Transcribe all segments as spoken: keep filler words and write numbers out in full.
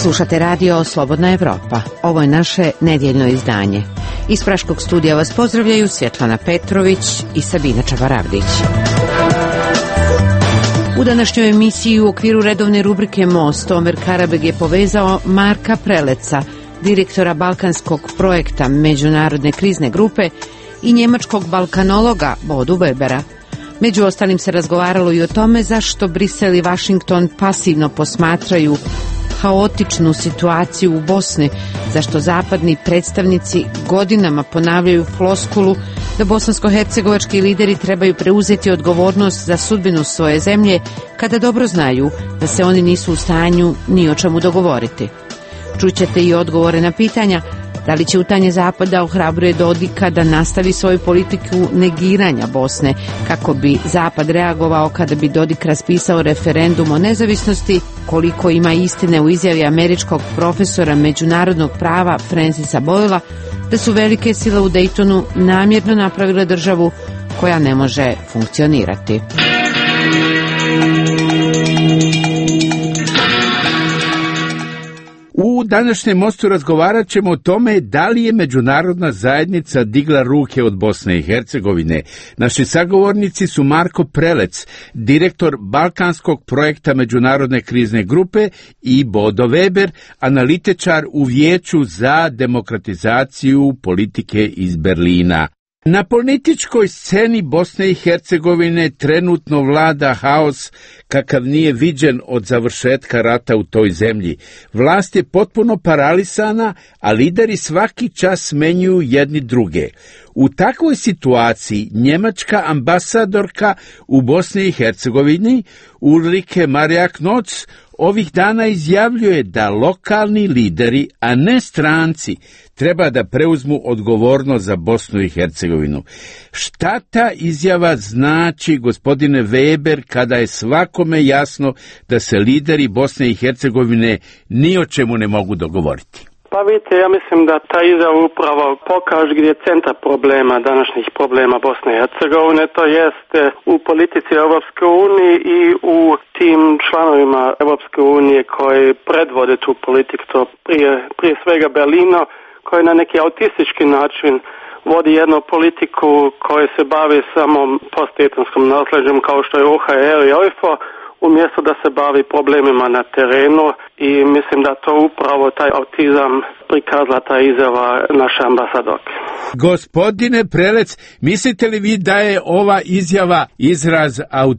Slušate radio Slobodna Evropa. Ovo je naše nedjeljno izdanje. Iz Praškog studija vas pozdravljaju Svjetlana Petrović i Sabina Čabaravdić. U današnjoj emisiji u okviru redovne rubrike Most Omer Karabeg je povezao Marka Preleca, direktora balkanskog projekta Međunarodne krizne grupe, i njemačkog balkanologa Bodu Webera. Među ostalim se razgovaralo i o tome zašto Brisel i Vašington pasivno posmatraju haotičnu situaciju u Bosni, zašto zapadni predstavnici godinama ponavljaju floskulu da bosansko-hercegovački lideri trebaju preuzeti odgovornost za sudbinu svoje zemlje, kada dobro znaju da se oni nisu u stanju ni o čemu dogovoriti. Čućete i odgovore na pitanja da li će utanje Zapada ohrabruje Dodika da nastavi svoju politiku negiranja Bosne, kako bi Zapad reagovao kada bi Dodik raspisao referendum o nezavisnosti, koliko ima istine u izjavi američkog profesora međunarodnog prava Francisa Boyla da su velike sile u Daytonu namjerno napravile državu koja ne može funkcionirati. U današnjem mostu razgovarat ćemo o tome da li je međunarodna zajednica digla ruke od Bosne i Hercegovine. Naši sagovornici su Marko Prelec, direktor balkanskog projekta Međunarodne krizne grupe, i Bodo Weber, analitičar u Vijeću za demokratizaciju politike iz Berlina. Na političkoj sceni Bosne i Hercegovine trenutno vlada haos kakav nije viđen od završetka rata u toj zemlji. Vlast je potpuno paralisana, a lideri svaki čas smenjuju jedni druge. U takvoj situaciji njemačka ambasadorka u Bosni i Hercegovini Ulrike Marjak-Noc ovih dana izjavljuje da lokalni lideri, a ne stranci, treba da preuzmu odgovornost za Bosnu i Hercegovinu. Šta ta izjava znači, gospodine Weber, kada je svakome jasno da se lideri Bosne i Hercegovine ni o čemu ne mogu dogovoriti? Pa vidite, ja mislim da ta izjava upravo pokaže gdje je centar problema, današnjih problema Bosne i Hercegovine, to jest u politici Europske unije i u tim članovima Europske unije koji predvode tu politiku, to prije, prije svega Berlino, koji na neki autistički način vodi jednu politiku koja se bavi samo postdaytonskom nasljeđem kao što je O H R i O I F O, umjesto da se bavi problemima na terenu, i mislim da to upravo taj autizam prikazala ta izjava naše ambasadorke. Gospodine Prelec, mislite li vi da je ova izjava izraz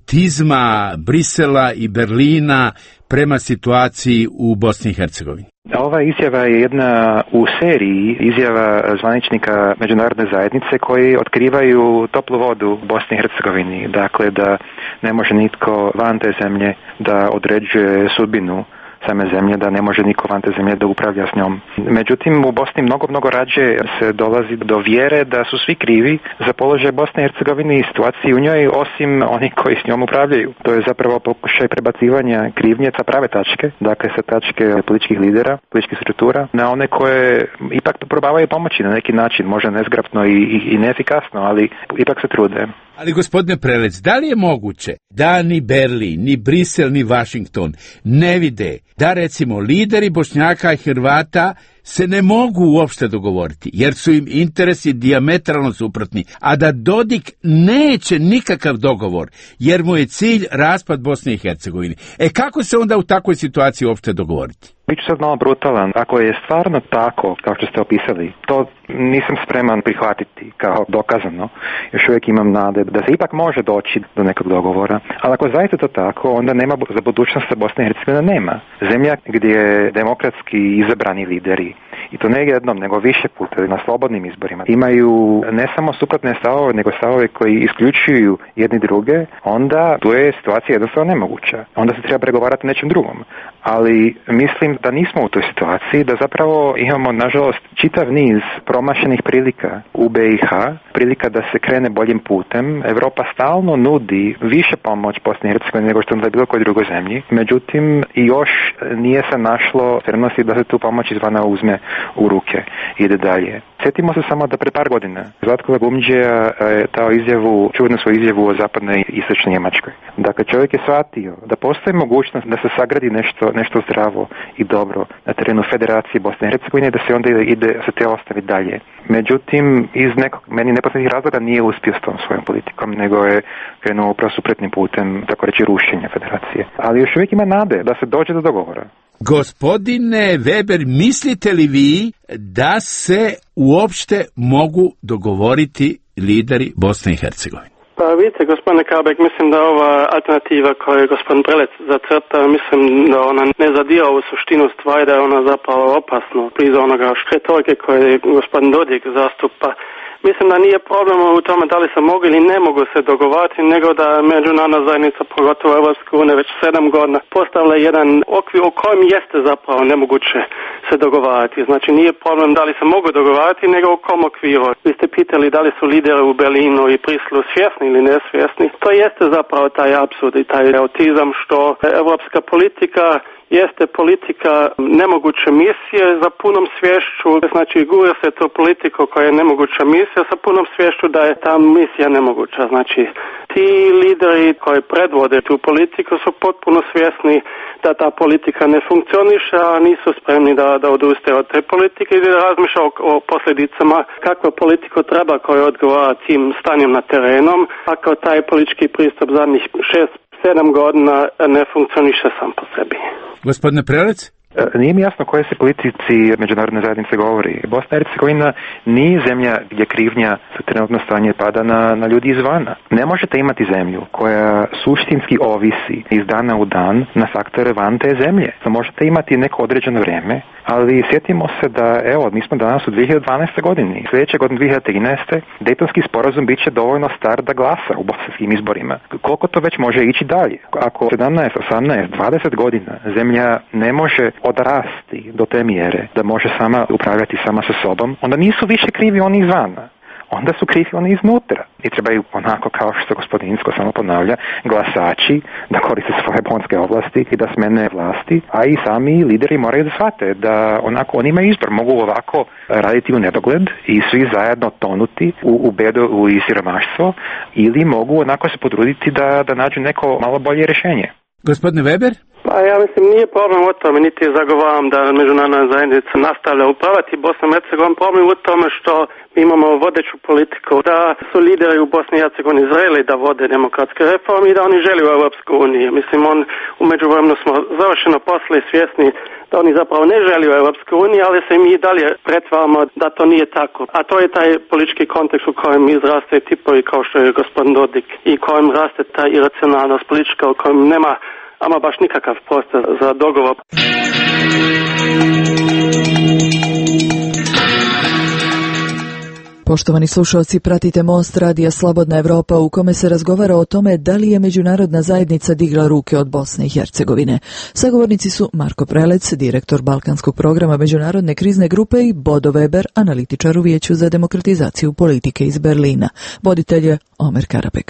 autizma Brisela i Berlina prema situaciji u Bosni i Hercegovini? Ova izjava je jedna u seriji izjava zvaničnika međunarodne zajednice koji otkrivaju toplu vodu u Bosni i Hercegovini. Dakle, da ne može nitko van te zemlje da određuje sudbinu same zemlje, da ne može niko van te zemlje da upravlja s njom. Međutim, u Bosni mnogo, mnogo rađe se dolazi do vjere da su svi krivi za položaj Bosne i Hercegovine i situaciji u njoj, osim oni koji s njom upravljaju. To je zapravo pokušaj prebacivanja krivnje sa prave tačke, dakle sa tačke političkih lidera, političkih struktura, na one koje ipak probavaju pomoći na neki način, možda nezgrapno i, i, i neefikasno, ali ipak se trude. Ali, gospodine Prelec, da li je moguće da ni Berlin, ni Brisel, ni Vašington ne vide da, recimo, lideri Bošnjaka i Hrvata se ne mogu uopšte dogovoriti, jer su im interesi dijametralno suprotni, a da Dodik neće nikakav dogovor, jer mu je cilj raspad Bosne i Hercegovine. E kako se onda u takvoj situaciji uopšte dogovoriti? Biću sad malo brutalan. Ako je stvarno tako, kao što ste opisali, to nisam spreman prihvatiti kao dokazano. Još uvijek imam nade da se ipak može doći do nekog dogovora. Ali ako zaista to tako, onda nema za budućnost Bosne i Hercegovine nema. Zemlja gdje demokratski izabrani lideri, i to ne jednom, nego više puta na slobodnim izborima, imaju ne samo suprotne stavove, nego stavove koji isključuju jedni druge, onda tu je situacija jednostavno nemoguća. Onda se treba pregovarati o nečem drugom. Ali mislim da nismo u toj situaciji, da zapravo imamo, nažalost, čitav niz promašenih prilika u B i H, prilika da se krene boljim putem. Europa stalno nudi više pomoć Bosni i Hercegovini nego što je bilo kojoj drugoj zemlji. Međutim, i još nije se našlo spremnosti da se tu pomoć izvana uzme u ruke i ide dalje. Sjetimo se samo da pred par godina Zlatko Lagumdžija je dao izjavu, čudnu svoju izjavu o zapadnoj i istočnoj Njemačkoj. Dakle, čovjek je shvatio da postoji mogućnost da se sagradi nešto, nešto zdravo i i dobro na terenu Federacije Bosne i Hercegovine, da se onda ide se te ostavi dalje. Međutim, iz nekog meni nepoznatih razloga nije uspio s tom svojom politikom, nego je krenuo upravo suprotnim putem, tako reći, rušenja Federacije. Ali još uvijek ima nade da se dođe do dogovora. Gospodine Weber, mislite li vi da se uopšte mogu dogovoriti lideri Bosne i Hercegovine? Pa vidite, gospodine Kabek, mislim da ova alternativa koju je gospodin Prelec zacrtao, mislim da ona ne zadira u suštinu stvari, da je ona zapravo opasno blizu onoga retorike koje gospodin Dodik zastupa. Mislim da nije problem u tome da li se mogu ili ne mogu se dogovarati, nego da međunarodna zajednica, pogotovo Europska unija, već sedam godina postavila jedan okvir u kojem jeste zapravo nemoguće se dogovarati. Znači nije problem da li se mogu dogovarati, nego u kom okviru. Vi ste pitali da li su lideri u Berlinu i Briselu svjesni ili nesvjesni. To jeste zapravo taj apsurd i taj autizam što europska politika jeste politika nemoguće misije za punom svješću, znači gura se to politiko koja je nemoguća misija sa punom svješću da je ta misija nemoguća. Znači ti lideri koji predvode tu politiku su potpuno svjesni da ta politika ne funkcioniše, a nisu spremni da, da odustaju od te politike i da razmišlja o, o posljedicama kakva politiku treba koja odgovara tim stanjem na terenom, ako taj politički pristup zadnjih šest, sedam godina ne funkcioniše sam po sebi. Gospodine Prelec? Nije mi jasno koje se politici međunarodne zajednice govori. Bosna i Hercegovina nije zemlja gdje krivnja za trenutno stanje pada na, na ljudi izvana. Ne možete imati zemlju koja suštinski ovisi iz dana u dan na faktore van te zemlje. Možete imati neko određeno vrijeme, ali sjetimo se da, evo, mi smo danas u dvije hiljade dvanaeste godini. Sljedeće godine dvije hiljade trinaeste. Dejtonski sporazum bit će dovoljno star da glasa u bosanskim izborima. Koliko to već može ići dalje? Ako sedamnaest, osamnaest, dvadeset godina zemlja ne može odrasti do te mjere da može sama upravljati sama sa sobom, onda nisu više krivi oni izvana. Onda su krivi oni iznutra. I trebaju onako, kao što gospodin Insko samo ponavlja, glasači da koriste svoje bonske ovlasti i da smene vlasti, a i sami lideri moraju da shvate da onako oni imaju izbor, mogu ovako raditi u nedogled i svi zajedno tonuti u, u bedu i siromaštvo, ili mogu onako se potruditi da, da nađu neko malo bolje rješenje. Gospodine Weber? Pa ja mislim nije problem u tome, niti zagovaram da međunarodna zajednica nastavlja upravljati Bosnom i Hercegovinom. Problem u tome što imamo vodeću politiku, da su lideri u Bosni i Hercegovini zreli da vode demokratske reforme i da oni žele u Europsku uniju. Mislim, on u međuvremenu smo završeno postali svjesni da oni zapravo ne žele u Europskoj uniji, ali se mi i dalje pretvaramo da to nije tako. A to je taj politički kontekst u kojem izraste tipovi kao što je gospodin Dodik i kojem raste ta iracionalnost politička u kojem nema ama baš nikakav prostor za dogovor. Poštovani slušalci, pratite Most radija Slobodna Evropa u kome se razgovara o tome da li je međunarodna zajednica digla ruke od Bosne i Hercegovine. Sagovornici su Marko Prelec, direktor Balkanskog programa Međunarodne krizne grupe, i Bodo Weber, analitičar u Vijeću za demokratizaciju politike iz Berlina. Voditelj je Omer Karabek.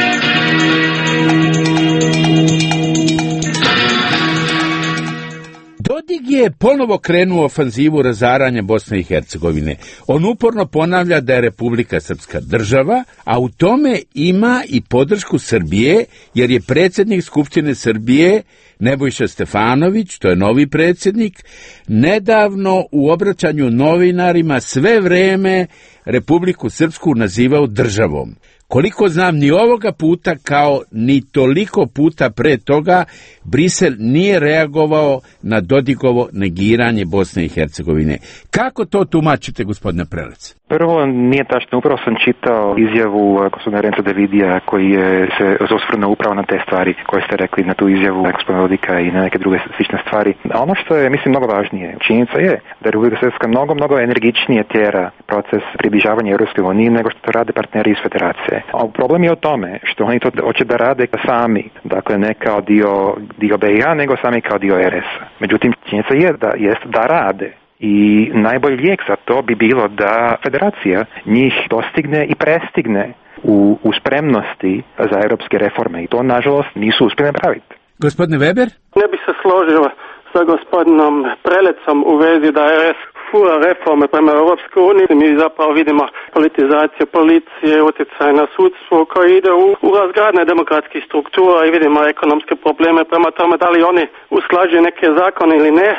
Dodik je ponovo krenuo ofanzivu razaranja Bosne i Hercegovine. On uporno ponavlja da je Republika Srpska država, a u tome ima i podršku Srbije, jer je predsjednik Skupštine Srbije Nebojša Stefanović, to je novi predsjednik, nedavno u obraćanju novinarima sve vrijeme Republiku Srpsku nazivao državom. Koliko znam, ni ovoga puta, kao ni toliko puta pre toga, Brisel nije reagovao na Dodigovo negiranje Bosne i Hercegovine. Kako to tumačite, gospodine Prelec? Prvo, nije tačno. Upravo sam čitao izjavu gospodina Renza Davidija koji je se osvrnuo upravo na te stvari koje ste rekli, na tu izjavu gospodina Dodika i na neke druge slične stvari. A ono što je, mislim, mnogo važnije, činjenica je da Republika Srpska mnogo, mnogo energičnije tjera proces približavanja Europskoj uniji nego što to rade partneri iz Federacije. A problem je u tome što oni to hoće da rade sami, dakle ne kao dio, dio B i H, nego sami kao dio R S-a. Međutim, činjenica je da, jest da rade. I najbolji lijek za to bi bilo da Federacija njih dostigne i prestigne u, u spremnosti za europske reforme. I to, nažalost, nisu uspjeli napraviti. Gospodine Weber? Ne bi se složio sa gospodinom Prelecom u vezi da R S fura reforme prema Europskoj uniji. Mi zapravo vidimo politizaciju policije, utjecaj na sudstvo koji ide u, u razgradne demokratskih struktura i vidimo ekonomske probleme prema tome da li oni usklađuju neke zakone ili ne.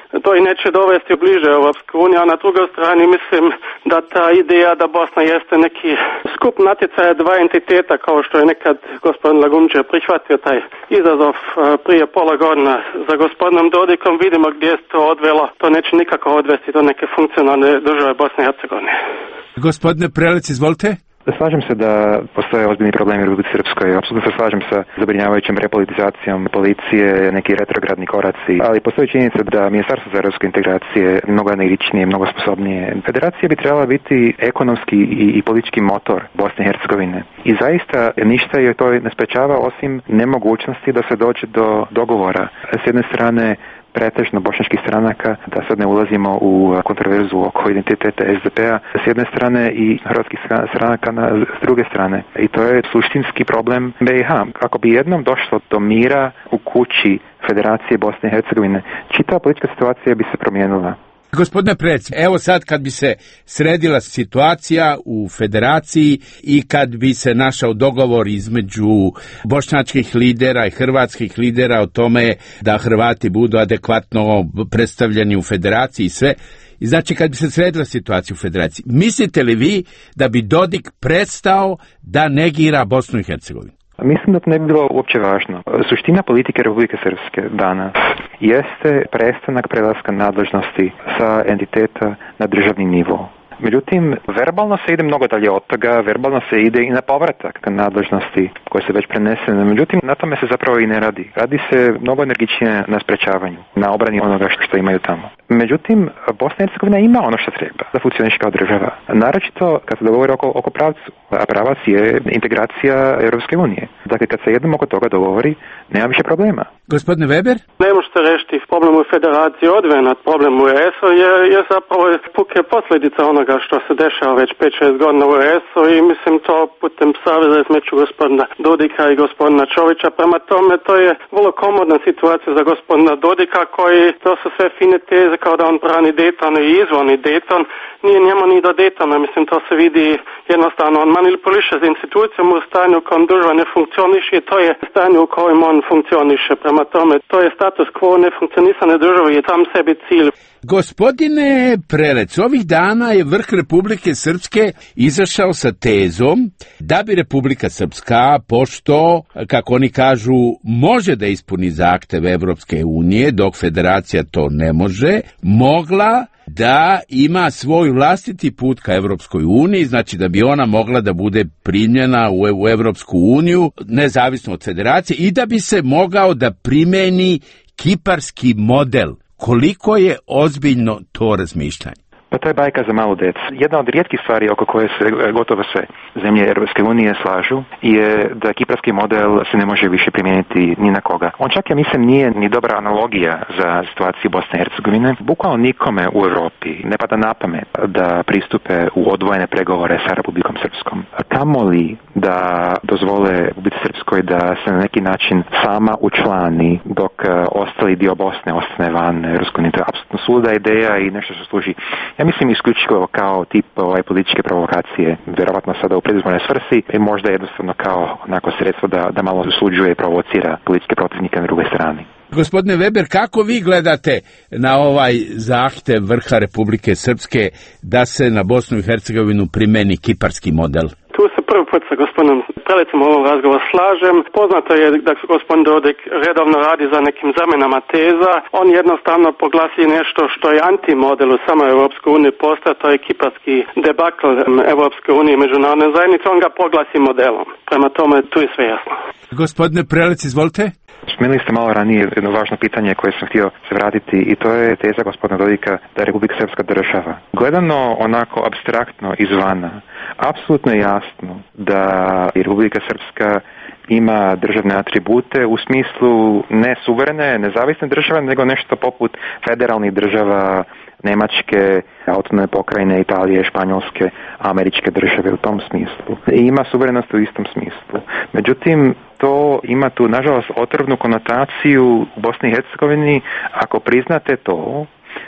to i neće dovesti bliže Europske unije, a na drugoj strani mislim da ta ideja da Bosna jeste neki skup natjecaja dva entiteta, kao što je nekad gospodin Lagumdžija prihvatio taj izazov prije pola godina za gospodinom Dodikom, vidimo gdje je to odvelo, to neće nikako odvesti do neke funkcionalne države Bosne i Hercegovine. Gospodine Prelec, izvolite. Slažem se da postoje ozbiljni problemi u Republici Srpskoj. Apsolutno se slažem sa zabrinjavajućom repolitizacijom policije, neki retrogradni koraci, ali postoji činjenica da Ministarstvo za europske integracije mnogo energičnije, mnogo sposobnije. Federacija bi trebala biti ekonomski i, i politički motor Bosne i Hercegovine. I zaista ništa je to ne sprečava osim nemogućnosti da se dođe do dogovora. S jedne strane pretežno bošnjačkih stranaka, da sad ne ulazimo u kontroverzu oko identiteta es de pe-a, s jedne strane i hrvatskih stranaka na, s druge strane. I to je suštinski problem be i ha. Ako bi jednom došlo do mira u kući Federacije Bosne i Hercegovine, čitava politička situacija bi se promijenila. Gospodine Prelec, evo sad kad bi se sredila situacija u federaciji i kad bi se našao dogovor između bošnjačkih lidera i hrvatskih lidera o tome da Hrvati budu adekvatno predstavljeni u federaciji i sve, i znači kad bi se sredila situacija u federaciji, mislite li vi da bi Dodik prestao da negira Bosnu i Hercegovinu? Mislim da to ne bi bilo uopće važno. Suština politike Republike Srpske danas jeste prestanak prelaska nadležnosti sa entiteta na državni nivo. Međutim, verbalno se ide mnogo dalje od toga, verbalno se ide i na povratak nadležnosti koje se već prenesene. Međutim, na tome se zapravo i ne radi. Radi se mnogo energičnije na sprečavanju, na obrani onoga što imaju tamo. Međutim, Bosna i Hercegovina ima ono što treba da funkcioniše kao država. Naročito kad se dogovori oko, oko pravcu, a pravac je integracija Europske unije. Dakle, kad se jednom oko toga dogovori, nema više problema. Gospodine Weber? Ne možete rešiti problem u federaciji odvojen od problemu u es o je, je zapravo puke posljedica onoga što se dešava već pet šest godina u es o i mislim to putem saveza između gospodina Dodika i gospodina Čovića. Prema tome to je vrlo komodna situacija za gospodina Dodika koji, to su sve fine teze kao da on brani Dayton i izvoni Dayton. Nije njemu ni do Daytona, mislim to se vidi jednostavno, on manipuliše s institucijom u stanju u kojem država ne funkcioniše i to je stanje u kojem on funkcioniše. Prema tome, to je status quo nefunkcionisane države i tam sebi cilj. Gospodine Prelec, ovih dana je vrh Republike Srpske izašao sa tezom da bi Republika Srpska, pošto, kako oni kažu, može da ispuni zahteve Evropske unije, dok federacija to ne može, mogla da ima svoj vlastiti put ka Evropskoj uniji, znači da bi ona mogla da bude primljena u, u Evropsku uniju, nezavisno od federacije, i da bi se mogao da primeni kiparski model. Koliko je ozbiljno to razmišljanje? Pa to je bajka za malu decu. Jedna od rijetkih stvari oko koje se gotovo sve zemlje Europske unije slažu je da kiparski model se ne može više primijeniti ni na koga. On čak, ja mislim, nije ni dobra analogija za situaciju Bosne i Hercegovine. Bukvalno nikome u Europi ne pada na pamet da pristupe u odvojene pregovore sa Republikom Srpskom. Kamoli da dozvole Republici Srpskoj da se na neki način sama učlani dok ostali dio Bosne ostane van Europske unije. To je apsolutno suluda ideja i nešto što služi, ja mislim, isključivo kao tip ovaj, političke provokacije, vjerovatno sada u predizbornoj svrsi i možda jednostavno kao onako sredstvo da, da malo suđuje i provocira političke protivnike na drugoj strani. Gospodine Weber, kako vi gledate na ovaj zahtev vrha Republike Srpske da se na Bosnu i Hercegovinu primeni kiparski model? Tu se prvi put sa gospodinom Prelecom ovom razgovoru slažem. Poznato je da gospodin Dodik redovno radi za nekim zamenama teza. On jednostavno poglasi nešto što je antimodel u samoj Europskoj uniji postoje, to je kiparski debakl Europske unije i međunarodne zajednice. On ga poglasi modelom. Prema tome, tu je sve jasno. Gospodine Prelec, izvolite. Spomenuli ste malo ranije jedno važno pitanje koje sam htio se vratiti i to je teza gospodina Dodika da je Republika Srpska država. Gledano onako apstraktno izvana, apsolutno je jasno da Republika Srpska ima državne atribute u smislu ne suverene, nezavisne države, nego nešto poput federalnih država Njemačke, autonomne pokrajine, Italije, Španjolske, američke države u tom smislu. I ima suverenost u istom smislu. Međutim, to ima tu, nažalost, otrovnu konotaciju u Bosni i Hercegovini. Ako priznate to,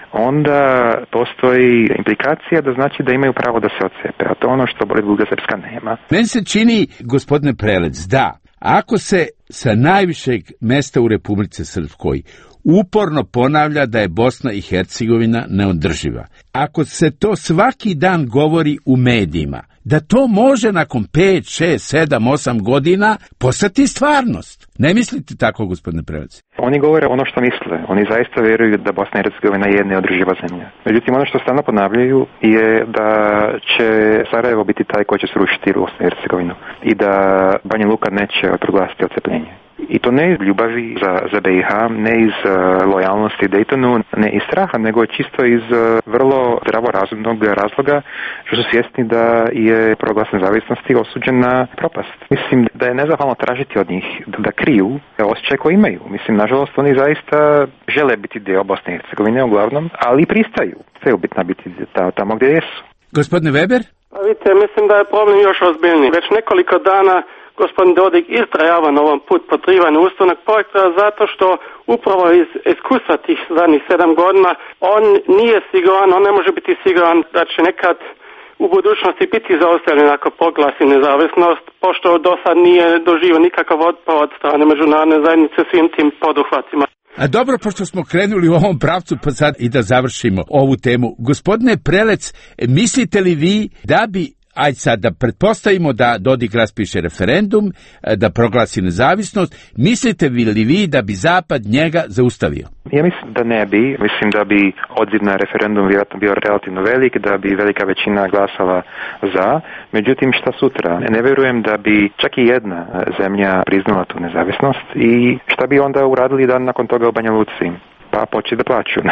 onda postoji implikacija da znači da imaju pravo da se odcepe. A to je ono što Republika Srpska nema. Meni se čini, gospodine Prelec, da Ako se sa najvišeg mesta u Republici Srpskoj uporno ponavlja da je Bosna i Hercegovina neodrživa, ako se to svaki dan govori u medijima, da to može nakon pet, šest, sedam, osam godina postati stvarnost. Ne mislite tako, gospodine Prelec? Oni govore ono što misle. Oni zaista vjeruju da Bosna i Hercegovina je neodrživa zemlja. Međutim, ono što stalno ponavljaju je da će Sarajevo biti taj koji će srušiti Bosnu i Hercegovinu i da Banja Luka neće proglasiti odcepljenje. I to ne iz ljubavi za, za B i H, ne iz uh, lojalnosti Daytonu, ne iz straha, nego je čisto iz uh, vrlo zdravorazumnog razloga što su svjesni da je proglas nezavisnosti osuđen na propast. Mislim da je nezahvalno tražiti od njih da, da kriju osjećaj koji imaju. Mislim, nažalost, oni zaista žele biti dio Bosne i Hercegovine uglavnom, ali pristaju sve ubitna biti tamo gdje jesu. Gospodine Weber? Pa vidite, mislim da je problem još ozbiljniji. Već nekoliko dana gospodin Dodik istrajava na ovom put potrivanja ustavnog projekta zato što upravo iz iskustva tih zadnjih sedam godina on nije siguran, on ne može biti siguran da će nekad u budućnosti biti zaustavljen ako proglasi nezavisnost, pošto do sad nije doživio nikakav otpor od strane međunarodne zajednice svim tim poduhvatima. A dobro, pošto smo krenuli u ovom pravcu, pa sad i da završimo ovu temu. Gospodine Prelec, mislite li vi da bi, ajde sad da pretpostavimo da Dodik raspiše referendum, da proglasi nezavisnost, mislite li vi da bi Zapad njega zaustavio? Ja mislim da ne bi. Mislim da bi odziv na referendum vjerojatno bio relativno velik, da bi velika većina glasala za. Međutim, šta sutra? Ne vjerujem da bi čak i jedna zemlja priznala tu nezavisnost i šta bi onda uradili dan nakon toga u Banja Luci? Pa početi da plaću.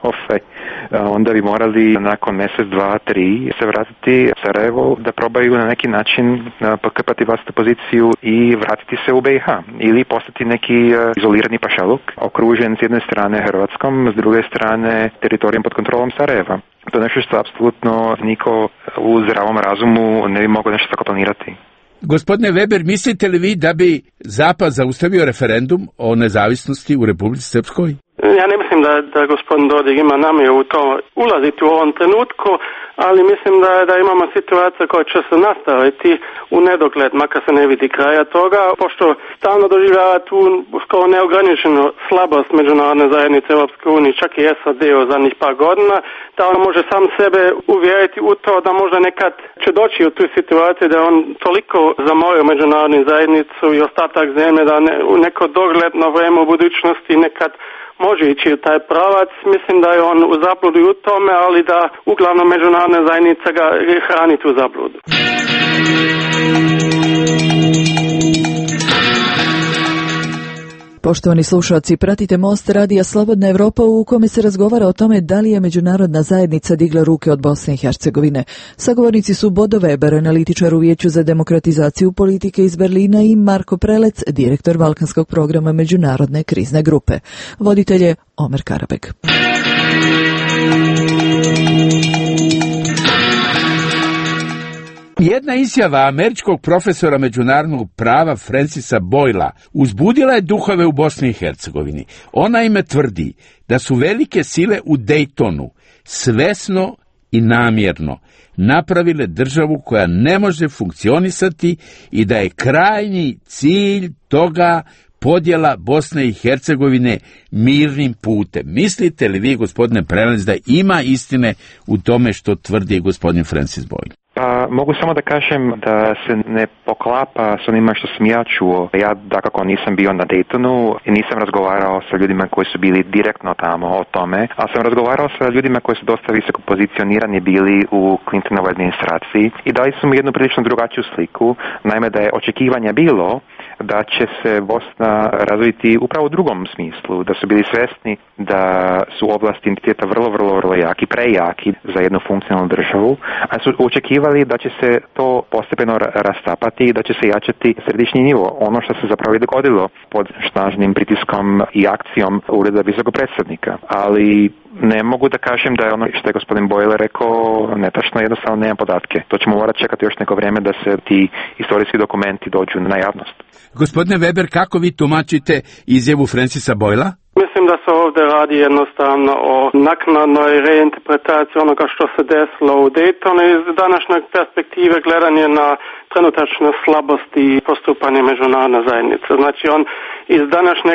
Onda bi morali nakon mjesec, dva, tri se vratiti u Sarajevo da probaju na neki način pokrpati vlastitu poziciju i vratiti se u B i H. Ili postati neki izolirani pašaluk, okružen s jedne strane Hrvatskom, s druge strane teritorijom pod kontrolom Sarajeva. To je nešto što apsolutno niko u zdravom razumu ne bi mogao nešto tako planirati. Gospodine Weber, mislite li vi da bi Zapad zaustavio referendum o nezavisnosti u Republici Srpskoj? Ja ne mislim da, da gospodin Dodik ima namjeru u to ulaziti u ovom trenutku, ali mislim da, da imamo situaciju koja će se nastaviti u nedogled, makar se ne vidi kraja toga, pošto stalno doživljava tu skoro neograničenu slabost međunarodne zajednice Europske unije, čak i S A D u zadnjih par godina, da on može sam sebe uvjeriti u to da možda nekad će doći u tu situaciju da on toliko zamorio međunarodnu zajednicu i ostatak zemlje da ne, u neko dogledno vrijeme u budućnosti nekad može ići u taj pravac. Mislim da je on u zabludu u tome, ali da uglavnom međunarodna zajednica ga hrani tu zabludu. Poštovani slušalci, pratite Most radija Slobodna Evropa u kome se razgovara o tome da li je međunarodna zajednica digla ruke od Bosne i Hercegovine. Sagovornici su Bodo Weber, analitičar u Vijeću za demokratizaciju politike iz Berlina, i Marko Prelec, direktor Balkanskog programa Međunarodne krizne grupe. Voditelj je Omer Karabek. Jedna izjava američkog profesora međunarodnog prava Francisa Boyla uzbudila je duhove u Bosni i Hercegovini. Ona ime tvrdi da su velike sile u Daytonu svesno i namjerno napravile državu koja ne može funkcionisati i da je krajnji cilj toga podjela Bosne i Hercegovine mirnim putem. Mislite li vi, gospodine Prelec, da ima istine u tome što tvrdi gospodin Francis Boyle? Pa mogu samo da kažem da se ne poklapa s onima što sam ja čuo. Ja dakako nisam bio na Daytonu i nisam razgovarao sa ljudima koji su bili direktno tamo o tome, ali sam razgovarao sa ljudima koji su dosta visoko pozicionirani bili u Clintonovoj administraciji i dali su mi jednu prilično drugačiju sliku. Naime, da je očekivanja bilo da će se Bosna razviti upravo u drugom smislu, da su bili svjesni da su oblasti entiteta vrlo, vrlo, vrlo jaki, prejaki za jednu funkcionalnu državu, a su očekivali da će se to postepeno rastapati i da će se jačati središnji nivo. Ono što se zapravo i dogodilo pod snažnim pritiskom i akcijom Ureda visokog predsjednika. Ali ne mogu da kažem da je ono što je gospodin Boyle rekao netačno, jednostavno nemam podatke. To ćemo morati čekati još neko vrijeme da se ti istorijski dokumenti dođu na javnost. Gospodine Weber, kako vi tumačite izjavu Francisa Boyla? Mislim da se ovdje radi jednostavno o naknadnoj reinterpretaciji onoga što se desilo u Daytonu. Iz današnje perspektive gledanje na trenutačna slabost i postupanje međunarodne zajednice. Znači on iz današnjeg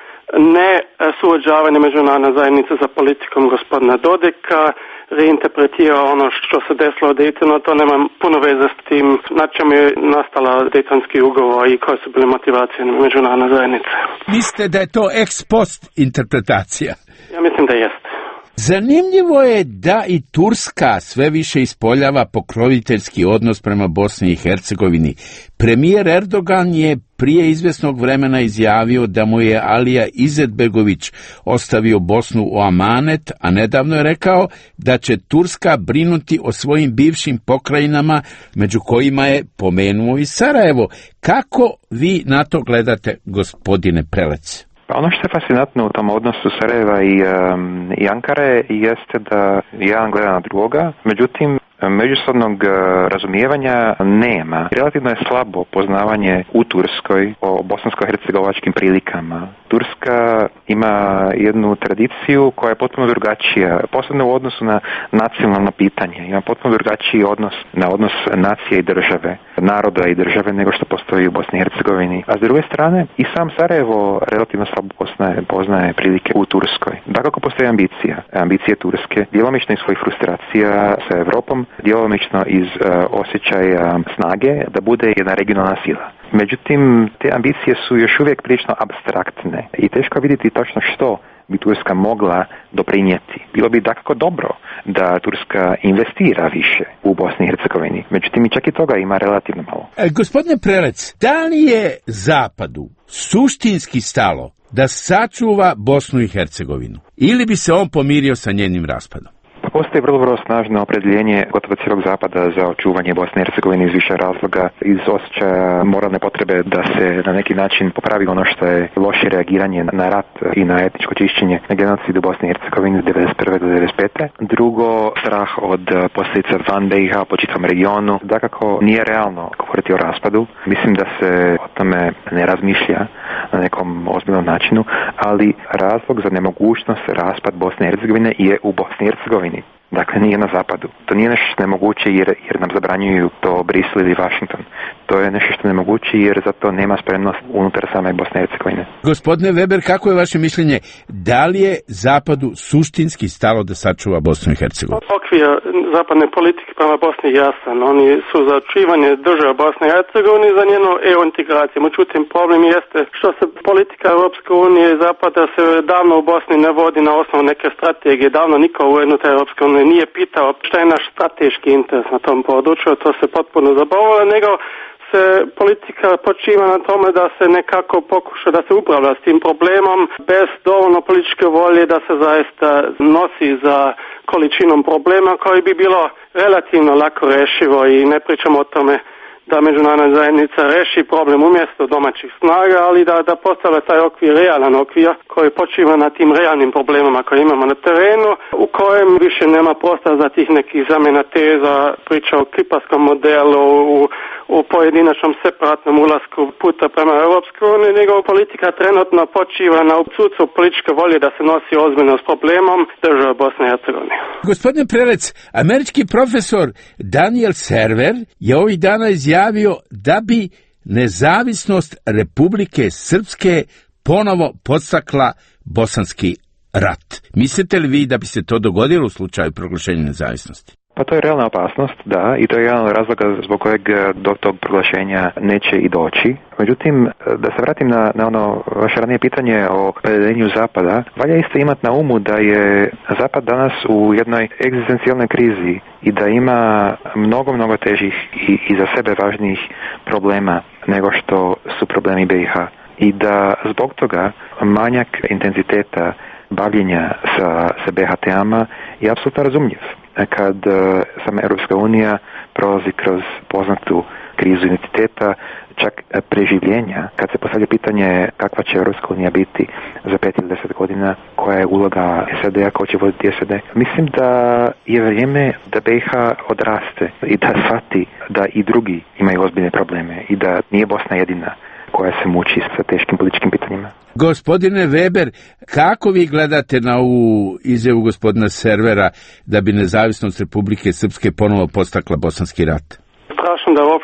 ne suođavanja međunarodne zajednice za politikom gospodina Dodika reinterpretira ono što se desilo u Daytonu, to nema puno veze s tim na čemu je nastala Daytonski ugovor i koje su bile motivacije međunarodne zajednice. Mislite da je to ex post interpretacija? Ja mislim da jeste. Zanimljivo je da i Turska sve više ispoljava pokroviteljski odnos prema Bosni i Hercegovini. Premijer Erdogan je prije izvjesnog vremena izjavio da mu je Alija Izetbegović ostavio Bosnu u amanet, a nedavno je rekao da će Turska brinuti o svojim bivšim pokrajinama, među kojima je pomenuo i Sarajevo. Kako vi na to gledate, gospodine Prelec? Pa ono što je fascinantno u tom odnosu Sarajeva i, um, i Ankare jeste da jedan gleda na drugoga, međutim međusobnog razumijevanja nema. Relativno je slabo poznavanje u Turskoj o bosansko-hercegovačkim prilikama. Turska ima jednu tradiciju koja je potpuno drugačija, posebno u odnosu na nacionalno pitanje. Ima potpuno drugačiji odnos na odnos nacije i države, naroda i države nego što postoji u Bosni i Hercegovini. A s druge strane, i sam Sarajevo relativno slabo poznaje, poznaje prilike u Turskoj. Dakako postoji ambicija. Ambicije Turske, djelomično iz svojih frustracija sa Europom, djelomično iz uh, osjećaja snage da bude jedna regionalna sila. Međutim, te ambicije su još uvijek prilično apstraktne i teško vidjeti točno što bi Turska mogla doprinijeti. Bilo bi dakako dobro da Turska investira više u Bosni i Hercegovini. Međutim, i čak i toga ima relativno malo. E, gospodine Prelec, da li je Zapadu suštinski stalo da sačuva Bosnu i Hercegovinu ili bi se on pomirio sa njenim raspadom? Postoji vrlo, vrlo snažno opredjeljenje gotovo cijelog Zapada za očuvanje Bosne i Hercegovine iz više razloga, iz osjećaja moralne potrebe da se na neki način popravi ono što je loše reagiranje na rat i na etničko čišćenje na genocidu Bosne i Hercegovine od devedeset prve do devedeset pete. Drugo, strah od posljedica van B i H po čitavom regionu. Dakako, nije realno govoriti o raspadu. Mislim da se o tome ne razmišlja na nekom ozbiljnom načinu, ali razlog za nemogućnost raspad Bosne i Hercegovine je u Bosni i Hercegovini. Dakle, nije na zapadu. To nije nešto što je nemoguće jer, jer nam zabranjuju to Brisel ili Washington. To je nešto što je nemoguće jer za to nema spremnost unutar same Bosne i Hercegovine. Gospodine Weber, kako je vaše mišljenje? Da li je zapadu suštinski stalo da sačuva Bosnu i Hercegovinu? Okvir zapadne politike prema Bosni je jasan. Oni su za očuvanje države Bosne i Hercegovine i za njenu E U integraciju. Međutim, problem jeste što se politika Europske unije i Zapada se davno u Bosni ne vodi na osnovu neke strategije. Davno niko u unutar Europske unije nije pitao šta je naš strateški interes na tom području, to se potpuno zaboravilo, nego se politika počiva na tome da se nekako pokuša da se upravlja s tim problemom bez dovoljno političke volje da se zaista nosi za količinom problema koji bi bilo relativno lako rešivo i ne pričamo o tome da međunarodna zajednica reši problem umjesto domaćih snaga, ali da, da postavlja taj okvir, realan okvir koji počiva na tim realnim problemama koje imamo na terenu, u kojem više nema prostora za tih nekih zamjena teza, priča o kiparskom modelu, u, u pojedinačnom separatnom ulasku puta prema Europskoj uniji, nego politika trenutno počiva na upcucu političke volje da se nosi ozbiljno s problemom države Bosne i Hercegovine. Gospodine Prelec, američki profesor Daniel Server je ovih dana izjavio da bi nezavisnost Republike Srpske ponovo podstakla bosanski rat. Mislite li vi da bi se to dogodilo u slučaju proglašenja nezavisnosti? Pa to je realna opasnost, da, i to je jedan od razloga zbog kojeg do tog proglašenja neće i doći. Međutim, da se vratim na, na ono vaše ranije pitanje o opredjeljenju Zapada, valja isto imati na umu da je Zapad danas u jednoj egzistencijalnoj krizi i da ima mnogo, mnogo težih i, i za sebe važnijih problema nego što su problemi B i H. I da zbog toga manjak intenziteta bavljenja sa, sa B H T-ama je apsolutno razumljiv. Kad uh, sama Europska unija prolazi kroz poznatu krizu identiteta, čak preživljenja, kad se postavlja pitanje kakva će Europska unija biti za pet ili deset godina, koja je uloga S A D-a, ko će voditi S A D. Mislim da je vrijeme da B i H odraste i da shvati da i drugi imaju ozbiljne probleme i da nije Bosna jedina koja se muči sa teškim političkim pitanjima. Gospodine Weber, kako vi gledate na ovu izjavu gospodina Servera da bi nezavisnost Republike Srpske ponovo postakla bosanski rat? Strašno da uopšte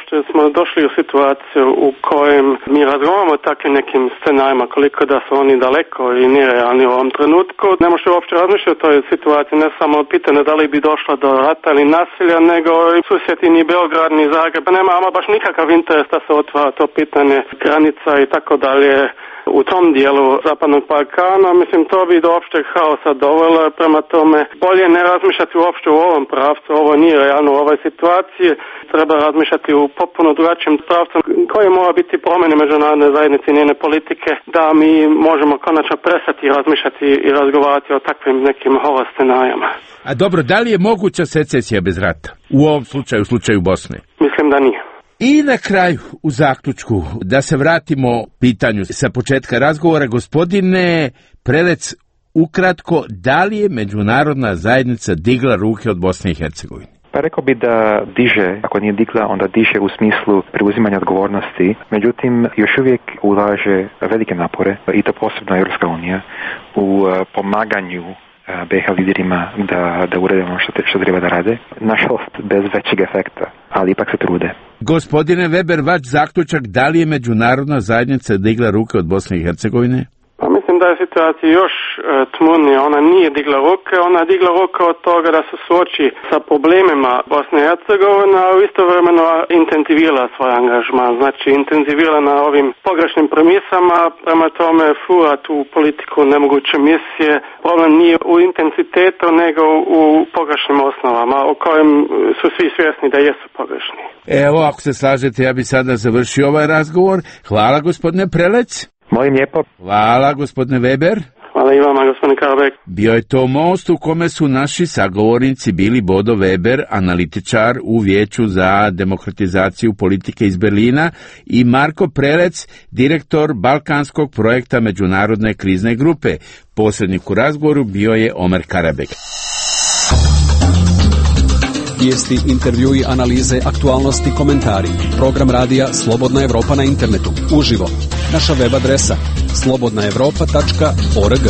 što smo došli u situaciju u kojem mi razgovaramo o takvim nekim scenarijima, koliko da su oni daleko i nerealni u ovom trenutku. Ne možete uopće razmišljati o toj situaciji, ne samo pitanje da li bi došlo do rata ili nasilja, nego i susjeti ni Beograd ni Zagreb. Nema ama baš nikakav interes da se otvara to pitanje granica i tako dalje u tom dijelu Zapadnog Balkana. Mislim, to bi do opšteg haosa dovelo, prema tome bolje ne razmišljati uopće u ovom pravcu, ovo nije realno u ovoj situaciji, treba razmišljati u potpuno drugačijem pravcu koji mora biti promjene međunarodne zajednice i njene politike, da mi možemo konačno prestati razmišljati i razgovarati o takvim nekim horror scenarijama. A dobro, da li je moguća secesija bez rata? U ovom slučaju, u slučaju Bosne? Mislim da nije. I na kraju, u zaključku, da se vratimo pitanju sa početka razgovora, gospodine Prelec, ukratko, da li je međunarodna zajednica digla ruke od Bosne i Hercegovine? Pa rekao bi da diže, ako nije digla, onda diže u smislu preuzimanja odgovornosti, međutim još uvijek ulaže velike napore, i to posebno Europska unija, u pomaganju B iH liderima da, da urede ono što, te, što treba da rade. Nažalost, bez većeg efekta, ali ipak se trude. Gospodine Weber, vaš zaključak, da li je međunarodna zajednica digla ruke od Bosne i Hercegovine? Pa mislim da je situacija još e, tmurnija. Ona nije digla ruke, ona je digla ruke od toga da se suoči sa problemima Bosne i Hercegovine, a istovremeno intenzivirala svoj angažman. Znači intenzivirala na ovim pogrešnim premisama, prema tome fura tu politiku nemoguće misije. Problem nije u intenzitetu, nego u pogrešnim osnovama, o kojem su svi svjesni da jesu pogrešni. Evo, ako se slažete, ja bi sada završio ovaj razgovor. Hvala, gospodine Prelec. Molim lijepo. Hvala, gospodine Weber. Hvala i vama, gospodine Karabek. Bio je to most u kome su naši sagovornici bili Bodo Weber, analitičar u Vijeću za demokratizaciju politike iz Berlina, i Marko Prelec, direktor balkanskog projekta Međunarodne krizne grupe. Posrednik u razgovoru bio je Omer Karabek. Vijesti, intervjui, analize, aktualnosti, komentari. Program radija Slobodna Evropa na internetu. Uživo. Naša web adresa slobodna evropa tačka org.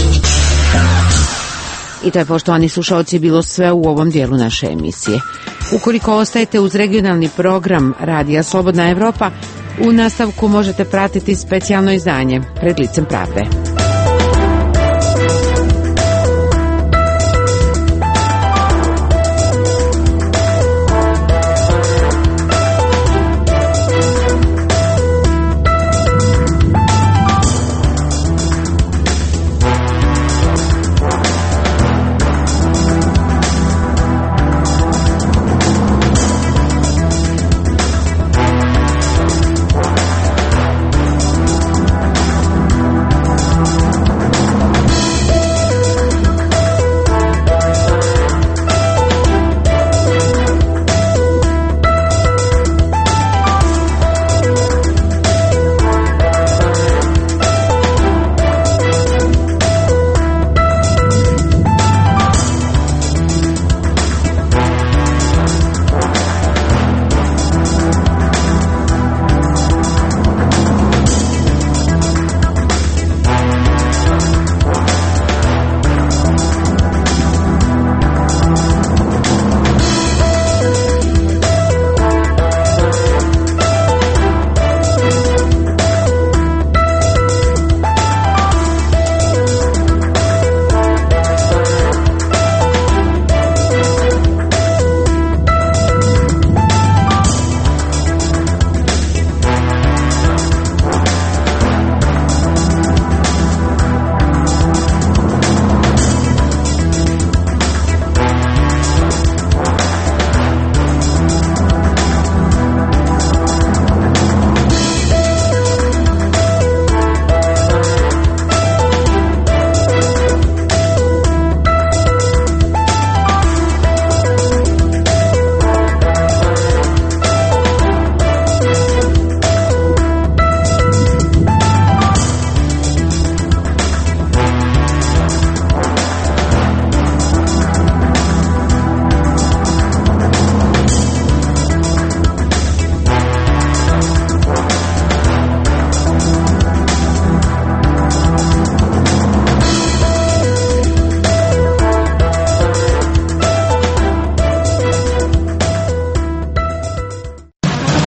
I to je, poštovani slušalci, bilo sve u ovom dijelu naše emisije. Ukoliko ostajete uz regionalni program radija Slobodna Evropa, u nastavku možete pratiti specijalno izdanje Pred licem pravde.